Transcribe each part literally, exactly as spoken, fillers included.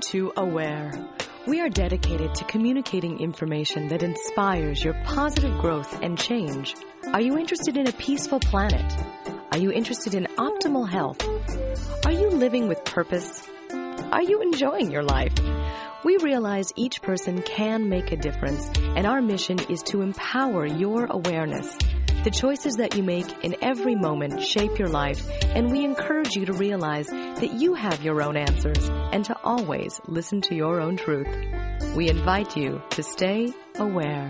to Aware. We are dedicated to communicating information that inspires your positive growth and change. Are you interested in a peaceful planet? Are you interested in optimal health? Are you living with purpose? Are you enjoying your life? We realize each person can make a difference, and our mission is to empower your awareness. The choices that you make in every moment shape your life, and we encourage you to realize that you have your own answers and to always listen to your own truth. We invite you to stay aware.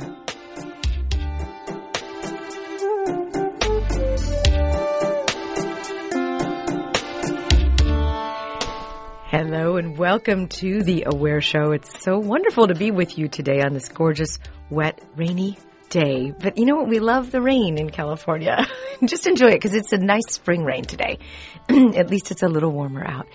Hello and welcome to the Aware Show. It's so wonderful to be with you today on this gorgeous, wet, rainy day. But you know what? We love the rain in California. Just enjoy it because it's a nice spring rain today. At least it's a little warmer out.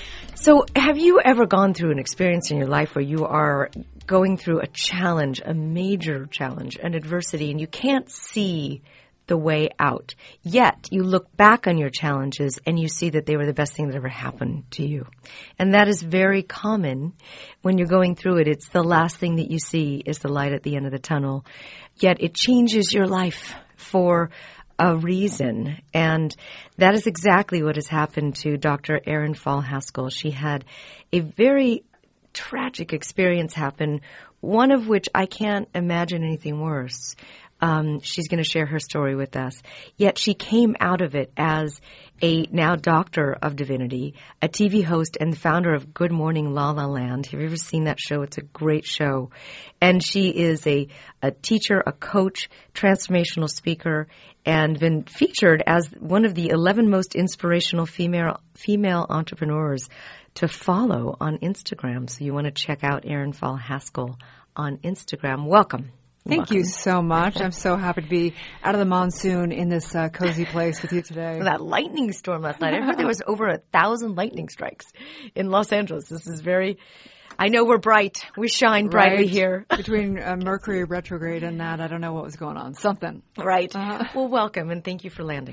So have you ever gone through an experience in your life where you are going through a challenge, a major challenge, an adversity, and you can't see the way out? Yet you look back on your challenges and you see that they were the best thing that ever happened to you. And that is very common when you're going through it. It's the last thing that you see is the light at the end of the tunnel. Yet it changes your life for a reason. And that is exactly what has happened to Doctor Erin Fall Haskell. She had a very tragic experience happen, one of which I can't imagine anything worse. Um, she's going to share her story with us. Yet she came out of it as a now doctor of divinity, a T V host, and the founder of Good Morning La La Land. Have you ever seen that show? It's a great show. And she is a, a teacher, a coach, transformational speaker, and been featured as one of the eleven most inspirational female female entrepreneurs to follow on Instagram. So you want to check out Erin Fall Haskell on Instagram. Welcome. Thank Welcome. you so much. I'm so happy to be out of the monsoon in this uh, cozy place with you today. That lightning storm last night. I heard there was over a thousand lightning strikes in Los Angeles. This is very, I know we're bright. We shine brightly right? here. Between uh, Mercury retrograde and that, I don't know what was going on. Something. Right. Uh-huh. Well, welcome and thank you for landing.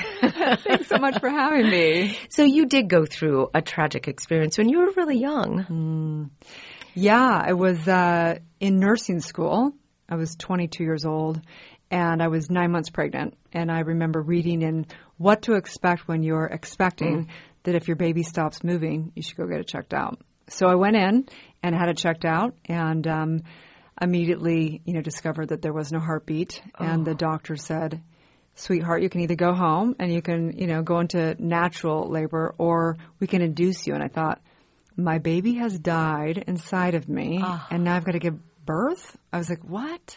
Thanks so much for having me. So you did go through a tragic experience when you were really young. Mm. Yeah, I was uh, in nursing school. I was twenty-two years old, and I was nine months pregnant. And I remember reading in What to Expect When You're Expecting mm. that if your baby stops moving, you should go get it checked out. So I went in and had it checked out, and um, immediately, you know, discovered that there was no heartbeat. Oh. And the doctor said, "Sweetheart, you can either go home and you can, you know, go into natural labor, or we can induce you." And I thought, my baby has died inside of me, oh. and now I've got to give birth? I was like, what?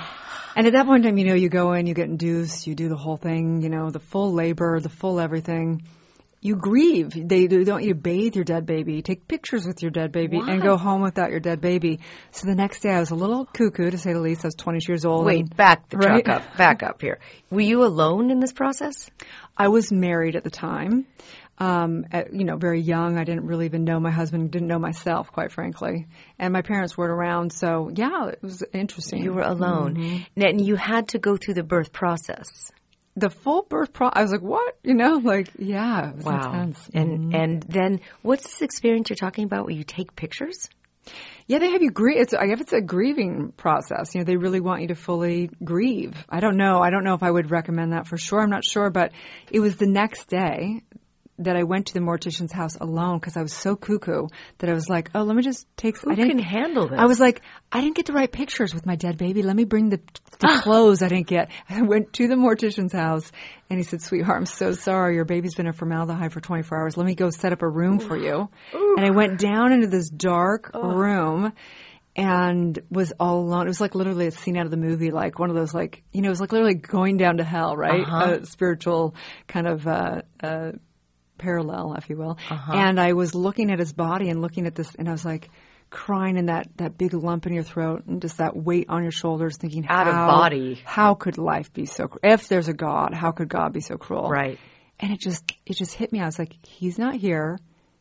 And at that point in time, you know, you go in, you get induced, you do the whole thing, you know, the full labor, the full everything. You grieve. They don't want you to bathe your dead baby, you take pictures with your dead baby, what? And go home without your dead baby. So the next day I was a little cuckoo, to say the least. I was twenty-two years old. Wait, and, back the right? truck up, back up here. Were you alone in this process? I was married at the time. Um, at, you know, very young. I didn't really even know my husband, didn't know myself, quite frankly. And my parents weren't around. So, yeah, it was interesting. You were alone. Mm-hmm. And you had to go through the birth process. The full birth process. I was like, what? You know, like, yeah, it was wow. intense. And, mm-hmm. and then what's this experience you're talking about where you take pictures? Yeah, they have you grieve. It's, I guess it's a grieving process. You know, they really want you to fully grieve. I don't know. I don't know if I would recommend that for sure. I'm not sure. But it was the next day that I went to the mortician's house alone because I was so cuckoo that I was like, oh, let me just take Who I didn't, can handle this? I was like, I didn't get the right pictures with my dead baby. Let me bring the, the clothes I didn't get. I went to the mortician's house, and he said, sweetheart, I'm so sorry. Your baby's been in formaldehyde for twenty-four hours. Let me go set up a room for you. Ooh. And I went down into this dark oh. room and was all alone. It was like literally a scene out of the movie, like one of those, like, you know, it was like literally going down to hell, right? Uh-huh. A spiritual kind of uh, uh parallel, if you will. Uh-huh. And I was looking at his body and looking at this, and I was like crying in that, that big lump in your throat and just that weight on your shoulders, thinking, out how, of body. How could life be so cruel? If there's a God, how could God be so cruel? Right. And it just, it just hit me. I was like, he's not here.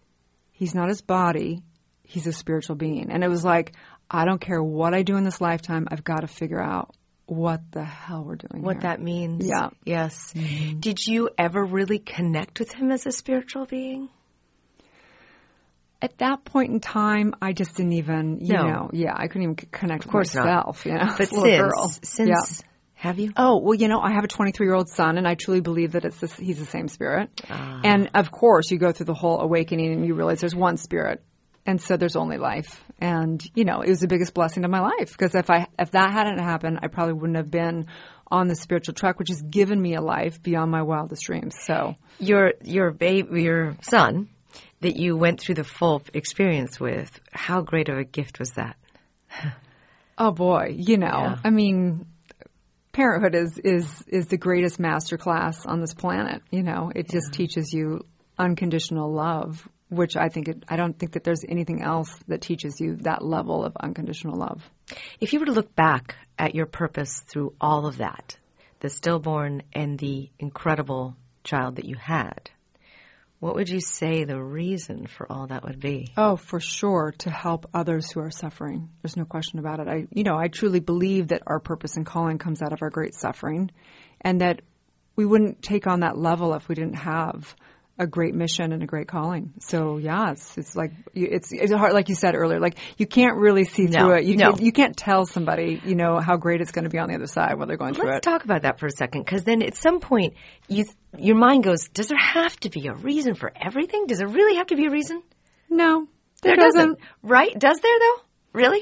He's not his body. He's a spiritual being. And it was like, I don't care what I do in this lifetime. I've got to figure out what the hell we're doing What here. that means. Yeah. Yes. Mm-hmm. Did you ever really connect with him as a spiritual being? At that point in time, I just didn't even, you No. know, yeah, I couldn't even connect Of course with myself. not. You know, But as a little since, girl. since, Yeah. have you? Oh, well, you know, I have a twenty-three-year-old son, and I truly believe that it's this, he's the same spirit. Ah. And, of course, you go through the whole awakening, and you realize there's one spirit, and so there's only life. And, you know, it was the biggest blessing of my life, because if I if that hadn't happened, I probably wouldn't have been on the spiritual track, which has given me a life beyond my wildest dreams. So Your, your baby, your son that you went through the full experience with, how great of a gift was that? oh, boy, you know, Yeah. I mean, parenthood is, is, is the greatest master class on this planet. You know, it just teaches you unconditional love, which I think it, I don't think that there's anything else that teaches you that level of unconditional love. If you were to look back at your purpose through all of that, the stillborn and the incredible child that you had, what would you say the reason for all that would be? Oh, for sure, to help others who are suffering. There's no question about it. I, you know, I truly believe that our purpose and calling comes out of our great suffering, and that we wouldn't take on that level if we didn't have a great mission and a great calling. So yeah, it's it's like you- it's it's hard, like you said earlier. Like you can't really see No, through it. You no. can, you can't tell somebody, you know, how great it's going to be on the other side while they're going through Let's it. talk about that for a second, because then at some point, you your mind goes, does there have to be a reason for everything? Does there really have to be a reason? No, there, There doesn't. doesn't. Right? Does there, though? Really?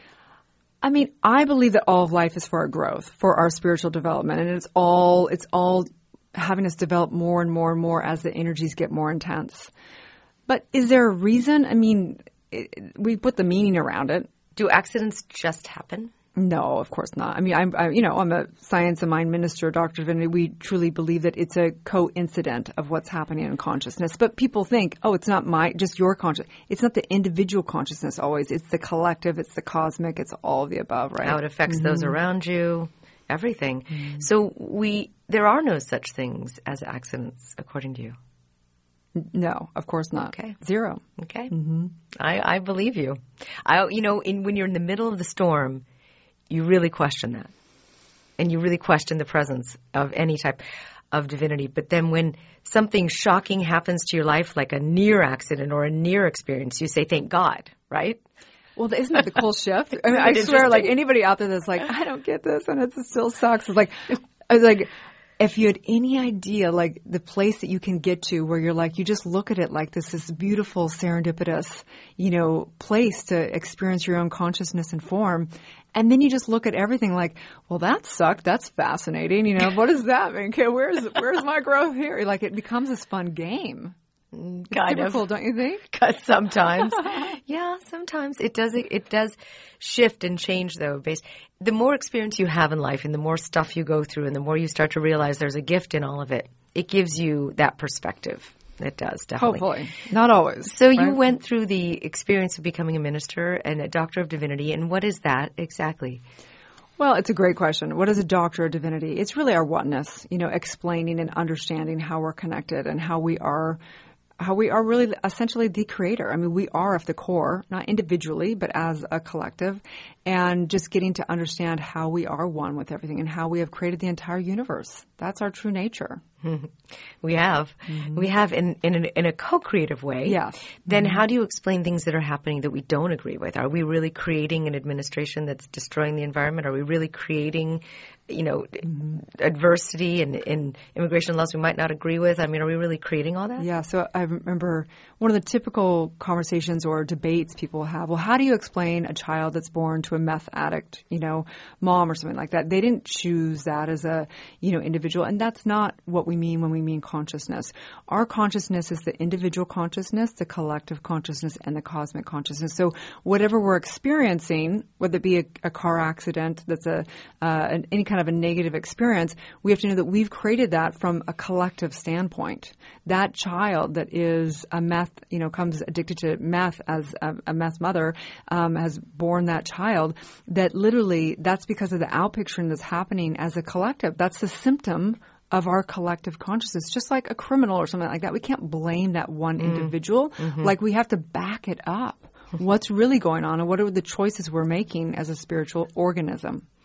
I mean, I believe that all of life is for our growth, for our spiritual development, and it's all it's all having us develop more and more and more as the energies get more intense. But is there a reason? I mean, it, we put the meaning around it. Do accidents just happen? No, of course not. I mean, I'm, I, you know, I'm a science and mind minister, Doctor Divinity. We truly believe that it's a coincident of what's happening in consciousness. But people think, oh, it's not my, just your conscious. It's not the individual consciousness always. It's the collective. It's the cosmic. It's all of the above, right? How it affects those around you, everything. So we, there are no such things as accidents, according to you. No, of course not. Okay. Zero. Okay. Mm-hmm. I, I believe you. I, you know, in, when you're in the middle of the storm, you really question that. And you really question the presence of any type of divinity. But then when something shocking happens to your life, like a near accident or a near experience, you say, thank God, right? Well, isn't that the cool shift? I mean, I Isn't it swear, like interesting? anybody out there that's like, I don't get this and it still sucks. It's like, I was like, if you had any idea, like the place that you can get to where you're like, you just look at it like this, this beautiful serendipitous, you know, place to experience your own consciousness and form. And then you just look at everything like, well, that sucked. That's fascinating. You know, what does that mean? Okay, where's, where's my growth here? Like it becomes this fun game. Kind Super of. cool, don't you think? Because sometimes, yeah, sometimes it does. It does shift and change, though. Based, the more experience you have in life, and the more stuff you go through, and the more you start to realize there's a gift in all of it, it gives you that perspective. It does, definitely. Hopefully, not always. So you right? went through the experience of becoming a minister and a doctor of divinity, and what is that exactly? Well, it's a great question. What is a doctor of divinity? It's really our oneness, you know, explaining and understanding how we're connected and how we are how we are really essentially the creator. I mean, we are of the core, not individually, but as a collective, and just getting to understand how we are one with everything and how we have created the entire universe. That's our true nature. We have. Mm-hmm. We have in, in, an, in a co-creative way. Yes. Then mm-hmm. how do you explain things that are happening that we don't agree with? Are we really creating an administration that's destroying the environment? Are we really creating, you know, mm-hmm. adversity and, and immigration laws we might not agree with? I mean, are we really creating all that? Yeah. So I remember one of the typical conversations or debates people have, well, how do you explain a child that's born to a meth addict, you know, mom or something like that? They didn't choose that as a, you know, individual. And that's not what we mean when we mean consciousness. Our consciousness is the individual consciousness, the collective consciousness, and the cosmic consciousness. So whatever we're experiencing, whether it be a, a car accident that's a uh, an, any kind of a negative experience, we have to know that we've created that from a collective standpoint. That child that is a meth, you know, comes addicted to meth as a, a meth mother, um, has born that child, that literally that's because of the outpicturing that's happening as a collective. That's the symptom of our collective consciousness, just like a criminal or something like that. We can't blame that one individual. Mm-hmm. Like we have to back it up. What's really going on and what are the choices we're making as a spiritual organism?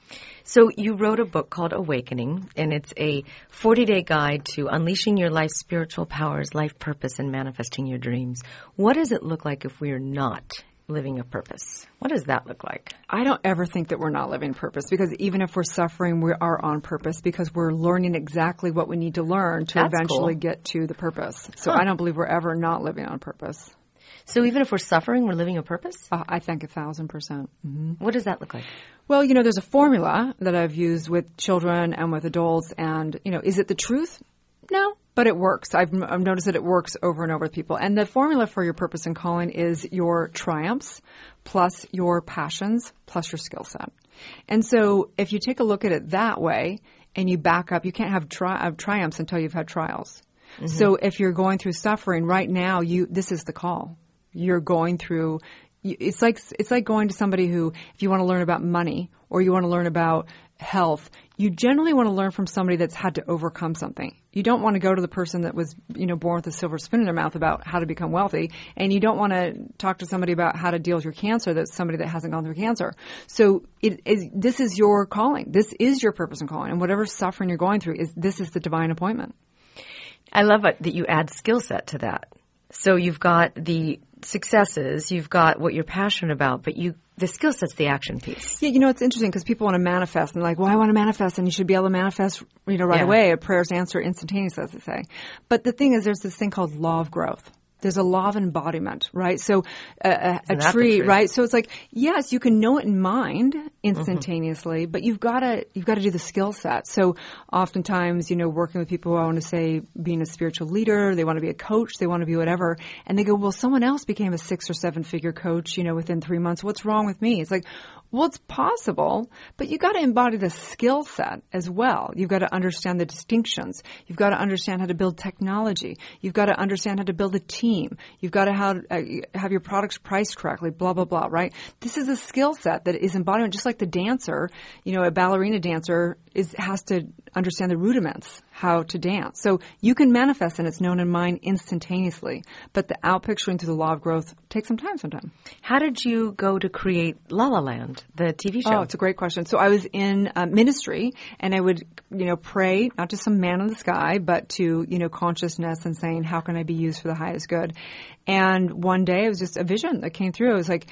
So you wrote a book called Awakening, and it's a forty-day guide to unleashing your life's spiritual powers, life purpose, and manifesting your dreams. What does it look like if we are not living a purpose? What does that look like? I don't ever think that we're not living purpose, because even if we're suffering, we are on purpose because we're learning exactly what we need to learn to That's eventually cool. get to the purpose. So Huh. I don't believe we're ever not living on purpose. So even if we're suffering, we're living a purpose? Uh, I think a thousand percent. Mm-hmm. What does that look like? Well, you know, there's a formula that I've used with children and with adults, and, you know, is it the truth? No, but it works. I've, I've noticed that it works over and over with people. And the formula for your purpose and calling is your triumphs plus your passions plus your skill set. And so if you take a look at it that way and you back up, you can't have, tri- have triumphs until you've had trials. Mm-hmm. So if you're going through suffering right now, you this is the call. You're going through it's like it's like going to somebody who, if you want to learn about money or you want to learn about health, you generally want to learn from somebody that's had to overcome something. You don't want to go to the person that was, you know, born with a silver spoon in their mouth about how to become wealthy, and you don't want to talk to somebody about how to deal with your cancer that's somebody that hasn't gone through cancer. So it is, this is your calling. This is your purpose and calling, and whatever suffering you're going through is this is the divine appointment. I love it that you add skill set to that. So you've got the successes, you've got what you're passionate about, but you the skill set's the action piece. Yeah, you know, it's interesting because people want to manifest and they're like, well, I want to manifest, and you should be able to manifest, you know, right Yeah. away. A prayer's answer instantaneously, as they say. But the thing is, there's this thing called law of growth. There's a law of embodiment, right? So a, a, a Isn't that tree, the truth? right? So it's like, yes, you can know it in mind instantaneously, mm-hmm. but you've got to you've got to do the skill set. So oftentimes, you know, working with people who want to say being a spiritual leader, they want to be a coach, they want to be whatever, and they go, well, someone else became a six or seven figure coach, you know, within three months. What's wrong with me? It's like, well, it's possible, but you got to embody the skill set as well. You've got to understand the distinctions. You've got to understand how to build technology. You've got to understand how to build a team. You've got to have, uh, have your products priced correctly, blah, blah, blah, right? This is a skill set that is embodiment, just like the dancer, you know, a ballerina dancer is has to understand the rudiments, how to dance. So you can manifest and it's known in mind instantaneously, but the outpicturing through the law of growth takes some time sometimes. How did you go to create La La Land, the T V show? Oh, it's a great question. So I was in uh, ministry, and I would, you know, pray not to some man in the sky, but to, you know, consciousness and saying, how can I be used for the highest good? And one day it was just a vision that came through. It was like,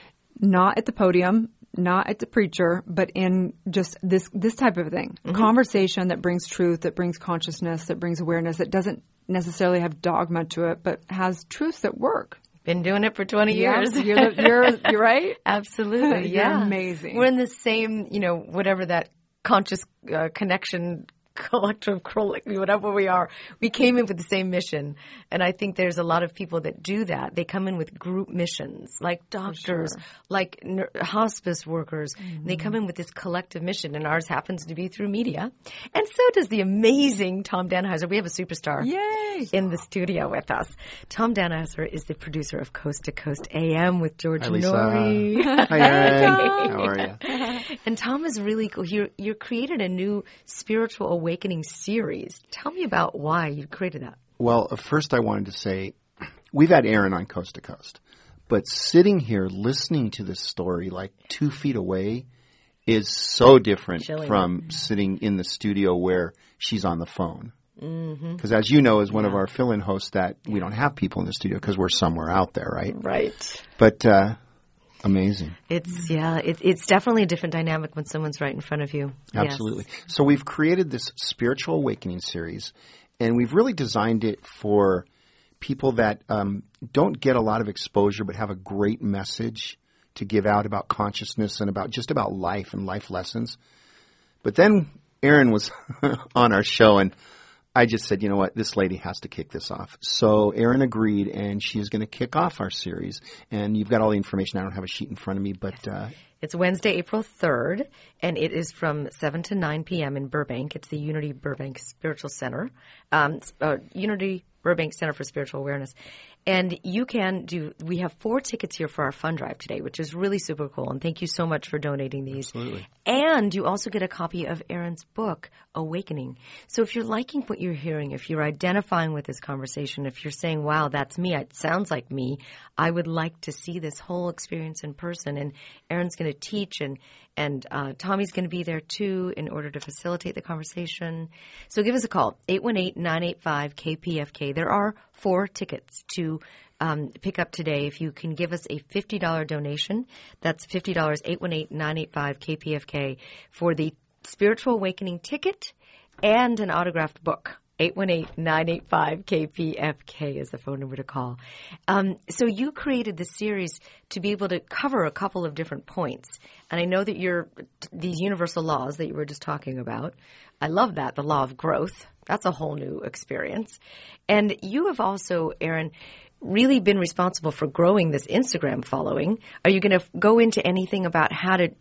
not at the podium, not at the preacher, but in just this this type of thing. Mm-hmm. Conversation that brings truth, that brings consciousness, that brings awareness, that doesn't necessarily have dogma to it, but has truths that work. Been doing it for twenty Yeah, years. you're, the, you're, you're right. Absolutely. You're Yeah. amazing. We're in the same, you know, whatever that conscious uh, connection, collective, whatever we are. We came in with the same mission. And I think there's a lot of people that do that. They come in with group missions, like doctors, sure. like ner- hospice workers. Mm-hmm. They come in with this collective mission, and ours happens to be through media. And so does the amazing Tom Danheiser. We have a superstar. Yay! In the studio with us. Tom Danheiser is the producer of Coast to Coast A M with George Hi, Lisa. Nori. Hi, Erin. How are you? And Tom is really cool. You you created a new spiritual awakening series. Tell me about why you created that. Well, uh, first I wanted to say we've had Erin on Coast to Coast, but sitting here listening to this story like two feet away is so different Chilling. from sitting in the studio where she's on the phone. Because as you know, as one Yeah. of our fill-in hosts, that we don't have people in the studio because we're somewhere out there, right? Right. But uh, amazing. It's, yeah, it, it's definitely a different dynamic when someone's right in front of you. Absolutely. Yes. So we've created this spiritual awakening series, and we've really designed it for people that um, don't get a lot of exposure but have a great message to give out about consciousness and about just about life and life lessons. But then Erin was on our show, and I just said, you know what, this lady has to kick this off. So Erin agreed, and she's going to kick off our series. And you've got all the information. I don't have a sheet in front of me, but uh, It's Wednesday, April third, and it is from seven to nine p.m. in Burbank. It's the Unity Burbank Spiritual Center, um, uh, Unity Burbank Center for Spiritual Awareness. And you can do – we have four tickets here for our fund drive today, which is really super cool. And thank you so much for donating these. Absolutely. And you also get a copy of Erin's book, Awakening. So if you're liking what you're hearing, if you're identifying with this conversation, if you're saying, wow, that's me, it sounds like me, I would like to see this whole experience in person. And Erin's going to teach and, And uh, Tommy's going to be there, too, in order to facilitate the conversation. So give us a call, eight one eight, nine eight five, K P F K. There are four tickets to um, pick up today. If you can give us a fifty dollars donation, that's fifty dollars, eight one eight, nine eight five, K P F K, for the Spiritual Awakening ticket and an autographed book. eight one eight, nine eight five, K P F K is the phone number to call. Um, so you created this series to be able to cover a couple of different points. And I know that you're these universal laws that you were just talking about. I love that, the law of growth. That's a whole new experience. And you have also, Aaron, really been responsible for growing this Instagram following. Are you going to go into anything about how to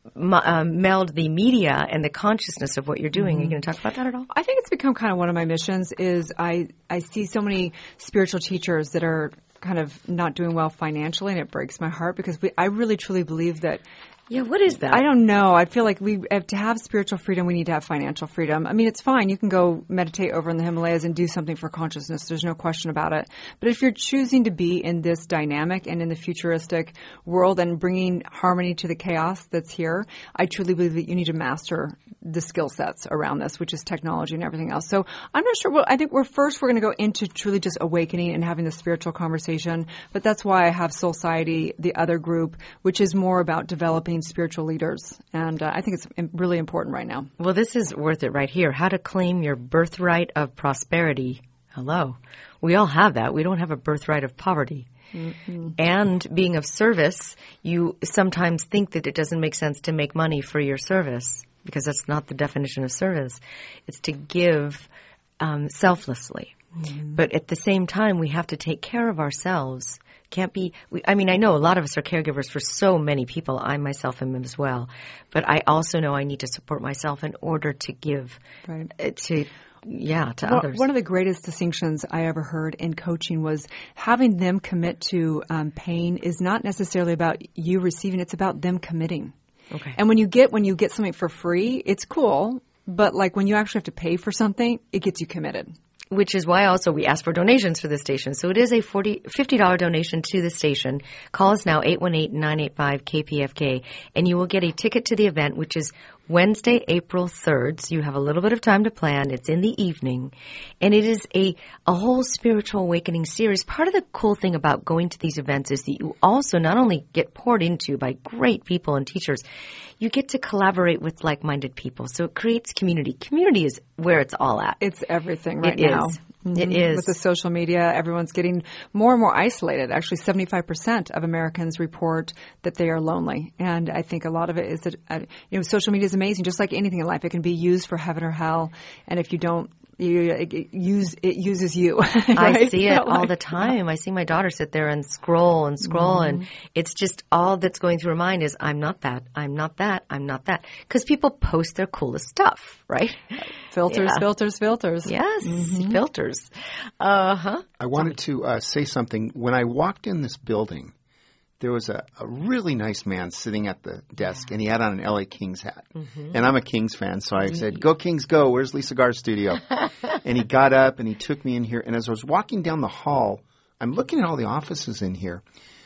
Uh, meld the media and the consciousness of what you're doing? Mm-hmm. Are you going to talk about that at all? I think it's become kind of one of my missions is I, I see so many spiritual teachers that are kind of not doing well financially, and it breaks my heart because we, I really truly believe that. Yeah, what is that? I don't know. I feel like we have to have spiritual freedom, we need to have financial freedom. I mean, it's fine. You can go meditate over in the Himalayas and do something for consciousness. There's no question about it. But if you're choosing to be in this dynamic and in the futuristic world and bringing harmony to the chaos that's here, I truly believe that you need to master the skill sets around this, which is technology and everything else. So I'm not sure. Well, I think we're first we're going to go into truly just awakening and having the spiritual conversation. But that's why I have Soul Society, the other group, which is more about developing spiritual leaders. And uh, I think it's really important right now. Well, this is worth it right here. How to claim your birthright of prosperity. Hello. We all have that. We don't have a birthright of poverty. Mm-hmm. And being of service, you sometimes think that it doesn't make sense to make money for your service because that's not the definition of service. It's to give um, selflessly. Mm-hmm. But at the same time, we have to take care of ourselves. Can't be, we, I mean, I know a lot of us are caregivers for so many people. I myself am as well. But I also know I need to support myself in order to give right. uh, to, yeah, to well, others. One of the greatest distinctions I ever heard in coaching was having them commit to um, pain is not necessarily about you receiving, it's about them committing. Okay. And when you get, when you get something for free, it's cool. But like when you actually have to pay for something, it gets you committed. Which is why also we ask for donations for the station. So it is a forty, fifty dollars donation to the station. Call us now, eight one eight, nine eight five, K P F K, and you will get a ticket to the event, which is Wednesday, April third. So you have a little bit of time to plan. It's in the evening. And it is a, a whole spiritual awakening series. Part of the cool thing about going to these events is that you also not only get poured into by great people and teachers, you get to collaborate with like-minded people. So it creates community. Community is where it's all at. It's everything right it now. Is. Mm-hmm. It is. With the social media, everyone's getting more and more isolated. Actually, seventy-five percent of Americans report that they are lonely. And I think a lot of it is that, uh, you know, social media is amazing. Just like anything in life, it can be used for heaven or hell. And if you don't, you it, it use it uses you. Right? I see it so all like, the time. I see my daughter sit there and scroll and scroll, mm-hmm. and it's just all that's going through her mind is, I'm not that, I'm not that, I'm not that. Because people post their coolest stuff, right? Filters, yeah. filters, filters. Yes, mm-hmm. filters. Uh-huh. I wanted to uh, say something. When I walked in this building, there was a, a really nice man sitting at the desk, and he had on an L A Kings hat. Mm-hmm. And I'm a Kings fan, so I said, "Go Kings, go. Where's Lisa Gar's studio?" And he got up, and he took me in here. And as I was walking down the hall, I'm looking at all the offices in here.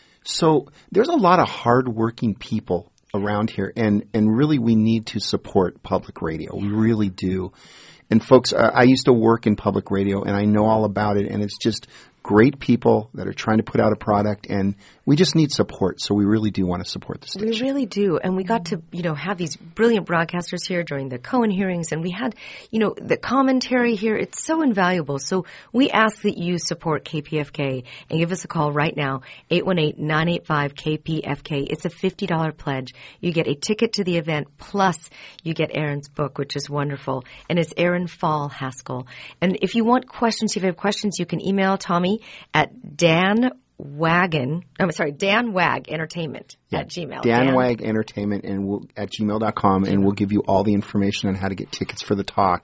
So there's a lot of hardworking people around here, and, and really we need to support public radio. We really do. And folks, uh, I used to work in public radio, and I know all about it, and it's just great people that are trying to put out a product, and we just need support. So we really do want to support the station. We really do. And we got to, you know, have these brilliant broadcasters here during the Cohen hearings, and we had, you know, the commentary here. It's so invaluable. So we ask that you support K P F K and give us a call right now, eight one eight, nine eight five, K P F K. It's a fifty dollars pledge. You get a ticket to the event, plus you get Aaron's book, which is wonderful. And it's Aaron Fall Haskell. And if you want questions, if you have questions, you can email Tommy at Dan Wagon, I'm sorry, Dan Wag Entertainment yeah, at Gmail. Dan, Dan Wag Entertainment and we'll, at gmail dot com, and we'll give you all the information on how to get tickets for the talk.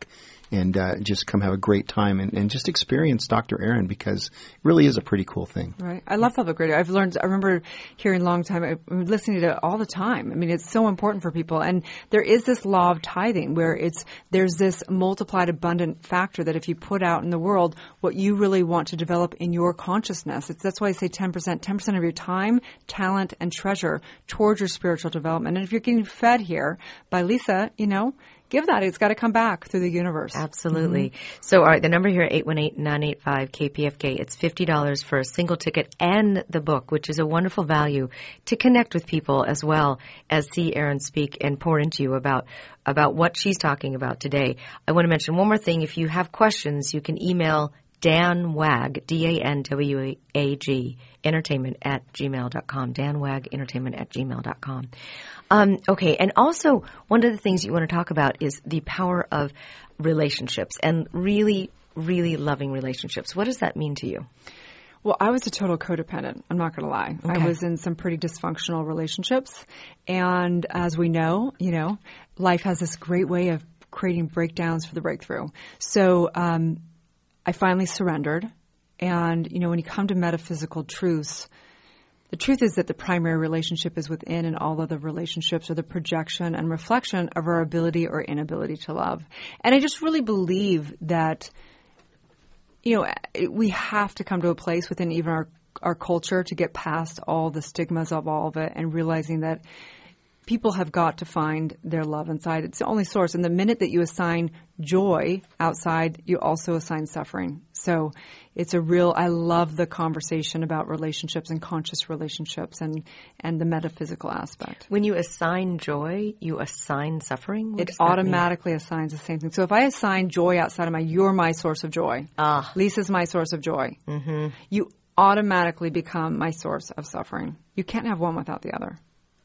and uh, just come have a great time and, and just experience Doctor Aaron, because it really is a pretty cool thing. Right. I love public radio. I've learned, I remember hearing a long time, I'm listening to it all the time. I mean, it's so important for people. And there is this law of tithing where it's, there's this multiplied abundant factor that if you put out in the world what you really want to develop in your consciousness, it's, that's why I say ten percent, ten percent of your time, talent, and treasure towards your spiritual development. And if you're getting fed here by Lisa, you know, give that. It's got to come back through the universe. Absolutely. Mm-hmm. So, all right, the number here, eight one eight, nine eight five, K P F K. It's fifty dollars for a single ticket and the book, which is a wonderful value to connect with people as well as see Aaron speak and pour into you about about what she's talking about today. I want to mention one more thing. If you have questions, you can email Dan Wag, D A N W A G, entertainment at gmail dot com. Dan Wag, entertainment at gmail dot com. Um, okay, and also one of the things you want to talk about is the power of relationships and really, really loving relationships. What does that mean to you? Well, I was a total codependent. I'm not going to lie. Okay. I was in some pretty dysfunctional relationships. And as we know, you know, life has this great way of creating breakdowns for the breakthrough. So um, I finally surrendered. And, you know, when you come to metaphysical truths, the truth is that the primary relationship is within, and all other relationships are the projection and reflection of our ability or inability to love. And I just really believe that, you know, we have to come to a place within even our, our culture to get past all the stigmas of all of it and realizing that people have got to find their love inside. It's the only source. And the minute that you assign joy outside, you also assign suffering. So it's a real, I love the conversation about relationships and conscious relationships and, and the metaphysical aspect. When you assign joy, you assign suffering? What it automatically assigns the same thing. So if I assign joy outside of my, you're my source of joy. Ah. Lisa's my source of joy. Mm-hmm. You automatically become my source of suffering. You can't have one without the other.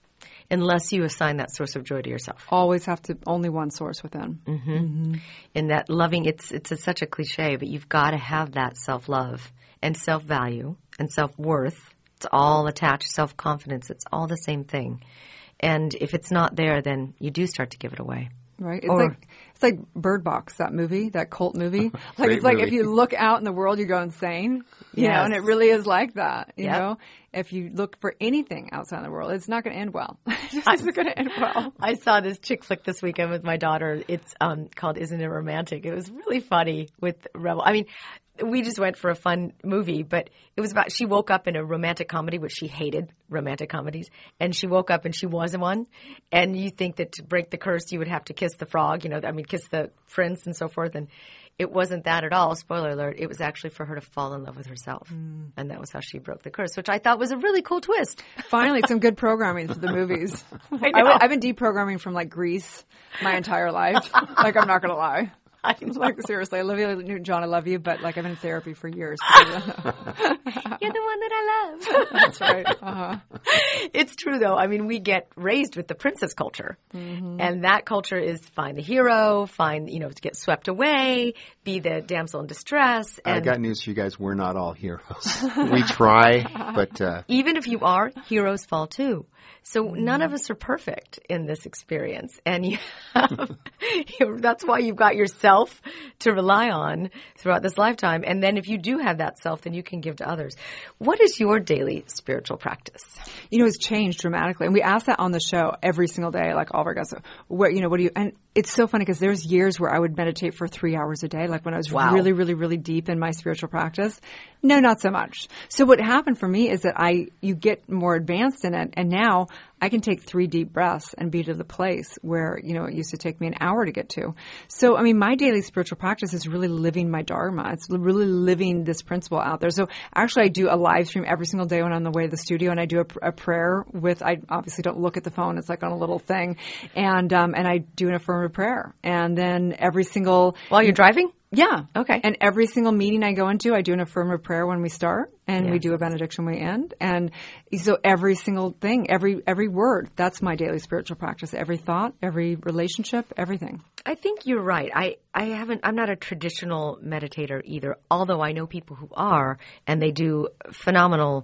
Unless you assign that source of joy to yourself. Always have to, only one source within. Mm-hmm. Mm-hmm. And that loving, it's it's a, such a cliche, but you've got to have that self-love and self-value and self-worth. It's all attached, self-confidence. It's all the same thing. And if it's not there, then you do start to give it away. Right. It's or, like it's like Bird Box, that movie, that cult movie. Like Great it's like movie. if you look out in the world, you go insane. You Yes. know, and it really is like that. You Yep. know, if you look for anything outside the world, it's not going to end well. It's not going to end well. I saw this chick flick this weekend with my daughter. It's um, called Isn't It Romantic? It was really funny with Rebel. I mean, we just went for a fun movie, but it was about, she woke up in a romantic comedy, which she hated romantic comedies, and she woke up and she was in one. And you think that to break the curse, you would have to kiss the frog, you know, I mean, kiss the prince and so forth. And it wasn't that at all. Spoiler alert. It was actually for her to fall in love with herself. Mm. And that was how she broke the curse, which I thought was a really cool twist. Finally, some good programming for the movies. I I know. I've been deprogramming from like Grease my entire life. Like, I'm not going to lie. Like, seriously, Olivia Newton-John, I love you, but like I've been in therapy for years. You're the one that I love. That's right. Uh-huh. It's true, though. I mean, we get raised with the princess culture. Mm-hmm. And that culture is find the hero, find, you know, to get swept away, be the damsel in distress. And I got news for you guys. We're not all heroes. We try, but... Uh, even if you are, heroes fall too. So none of us are perfect in this experience. And you have, you, that's why you've got yourself to rely on throughout this lifetime. And then if you do have that self, then you can give to others. What is your daily spiritual practice? You know, it's changed dramatically. And we ask that on the show every single day, like all of our guests. Where, you know, what do you, and it's so funny because there's years where I would meditate for three hours a day, like when I was Wow. really, really, really deep in my spiritual practice. No, not so much. So what happened for me is that I, you get more advanced in it. And now I can take three deep breaths and be to the place where, you know, it used to take me an hour to get to. So, I mean, my daily spiritual practice is really living my Dharma. It's really living this principle out there. So actually I do a live stream every single day when I'm on the way to the studio, and I do a, a prayer with, I obviously don't look at the phone. It's like on a little thing. And, um, and I do an affirmative prayer. And then every single... While you're driving? Yeah. Okay. And every single meeting I go into, I do an affirmative prayer when we start, and Yes. we do a benediction when we end. And so every single thing, every every word, that's my daily spiritual practice. Every thought, every relationship, everything. I think you're right. I, I haven't, I'm not a traditional meditator either, although I know people who are, and they do phenomenal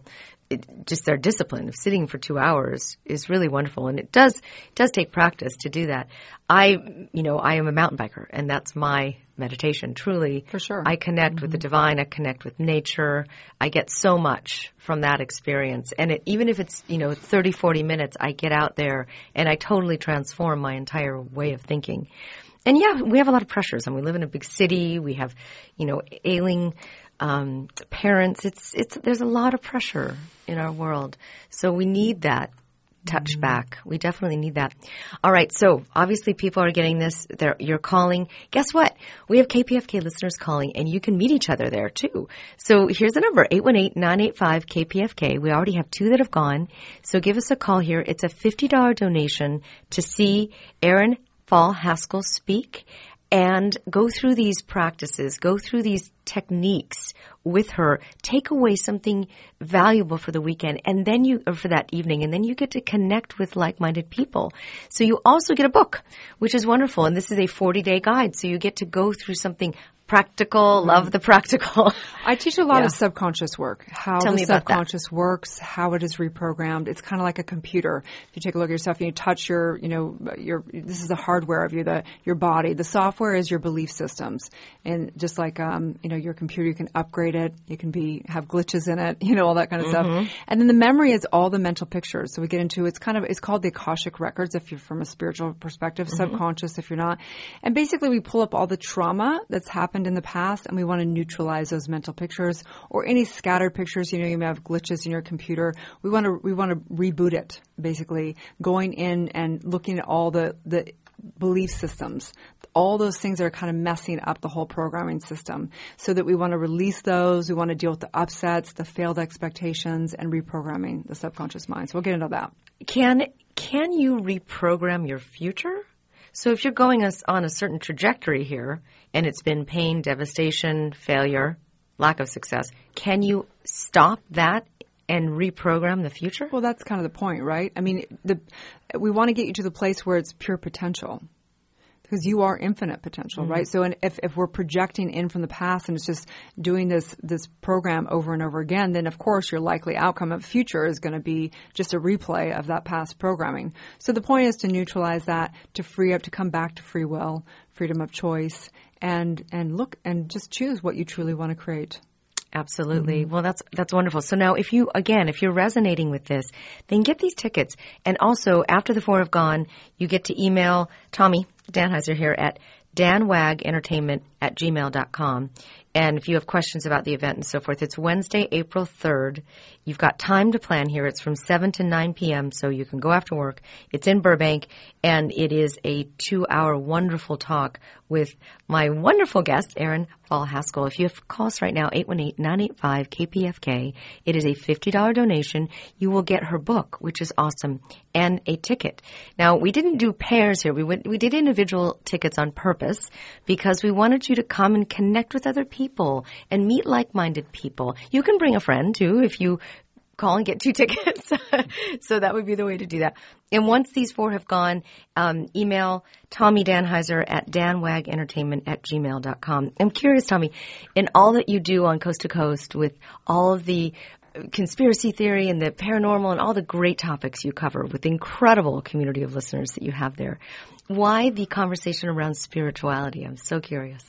it, just their discipline of sitting for two hours is really wonderful. And it does, it does take practice to do that. I, you know, I am a mountain biker, and that's my meditation. Truly. For sure. I connect Mm-hmm. with the divine. I connect with nature. I get so much from that experience. And it, even if it's, you know, thirty, forty minutes, I get out there and I totally transform my entire way of thinking. And yeah, we have a lot of pressures, and we live in a big city. We have, you know, ailing um, parents. It's it's there's a lot of pressure in our world, so we need that touch back. We definitely need that. All right, so obviously people are getting this. They're, you're calling. Guess what? We have K P F K listeners calling, and you can meet each other there too. So here's the number: eight one eight, nine eight five, K P F K. We already have two that have gone, so give us a call here. It's a fifty dollars donation to see Erin Fall Haskell speak and go through these practices, go through these techniques with her, take away something valuable for the weekend, and then you, or for that evening, and then you get to connect with like-minded people. So you also get a book, which is wonderful, and this is a forty-day guide, so you get to go through something practical, love the practical. I teach a lot Yeah. of subconscious work, how Tell the me about that. subconscious works, how it is reprogrammed. It's kind of like a computer. If you take a look at yourself and you touch your, you know, your, this is the hardware of you, the, your body. The software is your belief systems. And just like, um, you know, your computer, you can upgrade it. You can be, have glitches in it, you know, all that kind of Mm-hmm. stuff. And then the memory is all the mental pictures. So we get into, it's kind of, it's called the Akashic Records if you're from a spiritual perspective, Mm-hmm. subconscious if you're not. And basically we pull up all the trauma that's happened in the past, and we want to neutralize those mental pictures or any scattered pictures. You know, you may have glitches in your computer. We want to we want to reboot it, basically going in and looking at all the the belief systems, all those things that are kind of messing up the whole programming system, so that we want to release those. We want to deal with the upsets, the failed expectations, and reprogramming the subconscious mind. So we'll get into that. Can can you reprogram your future? So if you're going us on a certain trajectory here, and it's been pain, devastation, failure, lack of success, can you stop that and reprogram the future? Well, that's kind of the point, right? I mean, the, we want to get you to the place where it's pure potential. Because you are infinite potential, Mm-hmm. right? So and if, if we're projecting in from the past and it's just doing this this program over and over again, then of course your likely outcome of the future is going to be just a replay of that past programming. So the point is to neutralize that, to free up, to come back to free will, freedom of choice, and and look and just choose what you truly want to create. Absolutely. Well, that's that's wonderful. So now if you, again, if you're resonating with this, then get these tickets. And also, after the four have gone, you get to email Tommy Danheiser here at danwagentertainment at gmail dot com. And if you have questions about the event and so forth, it's Wednesday, April third. You've got time to plan here. It's from seven to nine p.m., so you can go after work. It's in Burbank, and it is a two-hour wonderful talk with my wonderful guest, Erin Fall Haskell. If you have calls right now, eight one eight, nine eight five, K P F K. It is a fifty dollars donation. You will get her book, which is awesome, and a ticket. Now, we didn't do pairs here. We went, we did individual tickets on purpose because we wanted you to come and connect with other people and meet like-minded people. You can bring a friend, too, if you call and get two tickets. So that would be the way to do that. And once these four have gone, um, email Tommy Danheiser at danwagentertainment at gmail dot com. I'm curious, Tommy, in all that you do on Coast to Coast with all of the conspiracy theory and the paranormal and all the great topics you cover with the incredible community of listeners that you have there, why the conversation around spirituality? I'm so curious.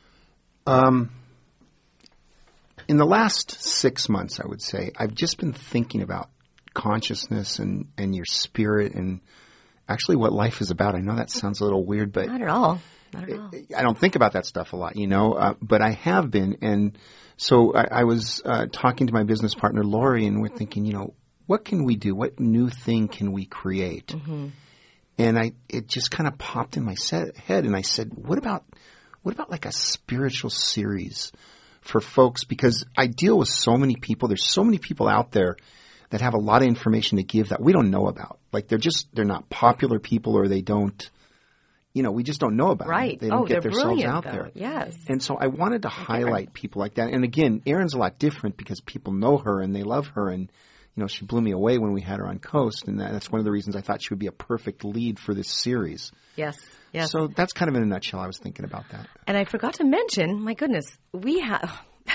Um, in the last six months, I would say, I've just been thinking about consciousness and, and your spirit and actually what life is about. I know that sounds a little weird, but Not at all. Not at all. I don't think about that stuff a lot, you know, uh, but I have been. And so I, I was uh, talking to my business partner, Lori, and we're thinking, you know, what can we do? What new thing can we create? Mm-hmm. And I, it just kind of popped in my set, head, and I said, what about, what about like a spiritual series for folks? Because I deal with so many people. There's so many people out there that have a lot of information to give that we don't know about. Like they're just, they're not popular people, or they don't, you know, we just don't know about Right. them. They don't Oh, get they're themselves brilliant, out though. there. Yes. And so I wanted to highlight people like that. And again, Erin's a lot different because people know her and they love her. And, you know, she blew me away when we had her on Coast. And that, that's one of the reasons I thought she would be a perfect lead for this series. Yes. Yes. So that's kind of in a nutshell. I was thinking about that. And I forgot to mention, my goodness, we have,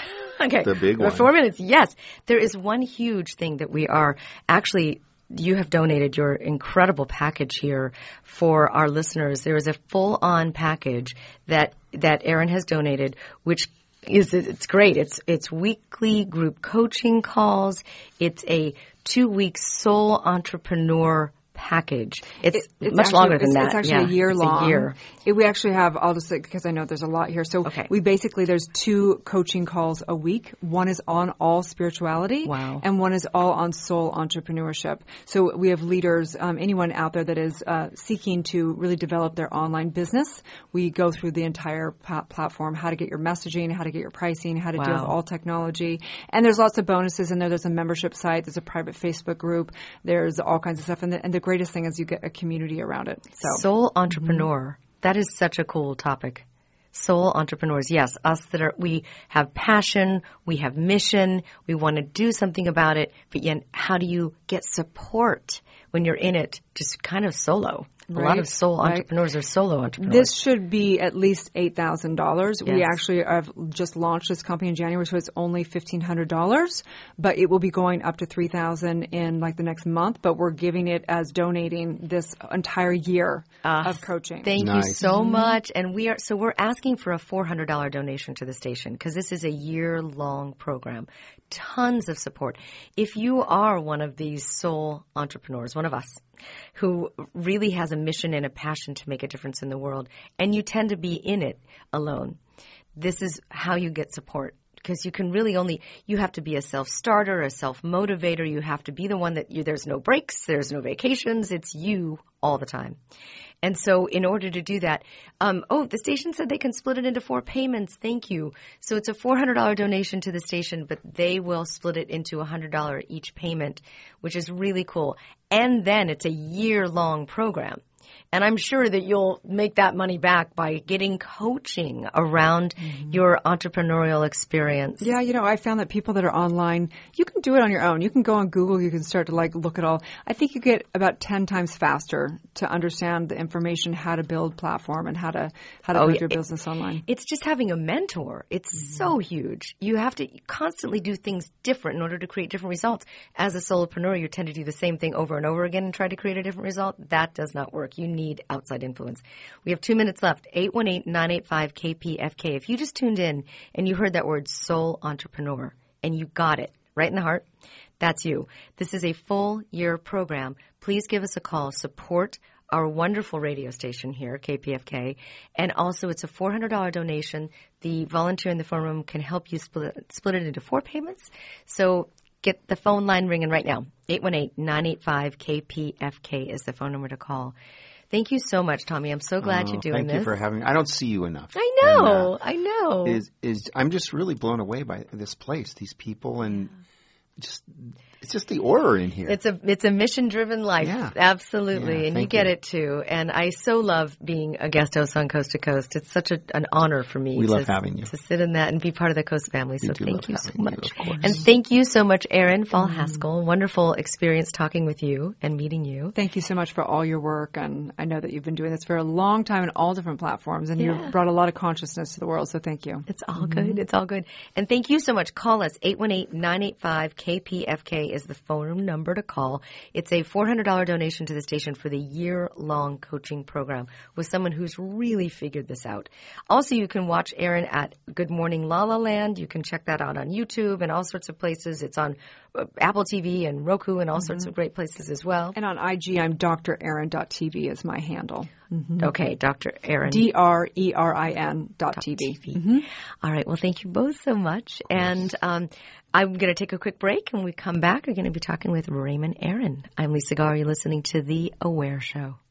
Okay. The big one. Four minutes, yes. There is one huge thing that we are actually, you have donated your incredible package here for our listeners. There is a full-on package that, that Erin has donated, which is, it's great. It's, it's weekly group coaching calls. It's a two-week soul entrepreneur package. It's, It- it's much actually- longer than it's, that. It's actually Yeah, a year it's long. A year. It, we actually have, I'll just say, because I know there's a lot here. So Okay. we basically, there's two coaching calls a week. One is on all spirituality. Wow. And one is all on soul entrepreneurship. So we have leaders, um, anyone out there that is uh, seeking to really develop their online business. We go through the entire pa- platform, how to get your messaging, how to get your pricing, how to deal with Wow. all technology. And there's lots of bonuses in there. There's a membership site. There's a private Facebook group. There's all kinds of stuff. And the, and the greatest thing is you get a community around it. So. Soul entrepreneur. That is such a cool topic. Soul entrepreneurs. Yes, us that are, we have passion, we have mission, we want to do something about it, but yet how do you get support when you're in it just kind of solo? A lot Right, of soul right. entrepreneurs are solo entrepreneurs. This should be at least eight thousand dollars. We Yes. actually have just launched this company in January, so it's only fifteen hundred dollars, but it will be going up to three thousand dollars in like the next month, but we're giving it as donating this entire year of coaching. Thank you Nice. so much. And we are, so we're asking for a four hundred dollars donation to the station because this is a year long program. Tons of support. If you are one of these soul entrepreneurs, one of us, who really has a mission and a passion to make a difference in the world, and you tend to be in it alone, this is how you get support. Because you can really only, you have to be a self-starter, a self-motivator. You have to be the one that you, there's no breaks, there's no vacations. It's you all the time. And so in order to do that, um, oh, the station said they can split it into four payments. Thank you. So it's a four hundred dollars donation to the station, but they will split it into one hundred dollars each payment, which is really cool. And then it's a year-long program. And I'm sure that you'll make that money back by getting coaching around mm-hmm. your entrepreneurial experience. Yeah, you know, I found that people that are online, you can do it on your own. You can go on Google, you can start to like look at all. I think you get about ten times faster to understand the information, how to build platform and how to how to Oh, build yeah. your business online. It's just having a mentor. It's mm-hmm. so huge. You have to constantly do things different in order to create different results. As a solopreneur, you tend to do the same thing over and over again and try to create a different result. That does not work. You need outside influence. We have two minutes left. eight one eight, nine eight five, K P F K. If you just tuned in and you heard that word soul entrepreneur and you got it right in the heart, that's you. This is a full year program. Please give us a call. Support our wonderful radio station here, K P F K. And also it's a four hundred dollars donation. The volunteer in the phone room can help you split, split it into four payments. So get the phone line ringing right now. eight one eight, nine eight five, K P F K is the phone number to call. Thank you so much, Tommy. I'm so glad Oh, you're doing thank this. Thank you for having me. I don't see you enough. I know. And, uh, I know. Is, is, I'm just really blown away by this place, these people, and just it's just the aura in here. It's a it's a mission driven life. Yeah. Absolutely. Yeah, and you thank get you. it too. And I so love being a guest host on Coast to Coast. It's such a, an honor for me We to, love having you. to sit in that and be part of the Coast family. So do thank love you so having you, much. of course. And thank you so much, Erin Fall Haskell. Wonderful experience talking with you and meeting you. Thank you so much for all your work, and I know that you've been doing this for a long time in all different platforms, and Yeah. you've brought a lot of consciousness to the world, so thank you. It's all good. It's all good. And thank you so much. Call us. eight one eight, nine eight five, K P F K is the phone number to call. It's a four hundred dollars donation to the station for the year-long coaching program with someone who's really figured this out. Also, you can watch Erin at Good Morning La La Land. You can check that out on YouTube and all sorts of places. It's on uh, Apple T V and Roku and all Mm-hmm. sorts of great places as well. And on I G, I'm D R Erin dot T V is my handle. Okay, Doctor Erin. D R E R I N dot T V. Mm-hmm. All right. Well, thank you both so much. And um, I'm going to take a quick break. And when we come back, we're going to be talking with Raymond Aaron. I'm Lisa Garr. You're listening to The Aware Show.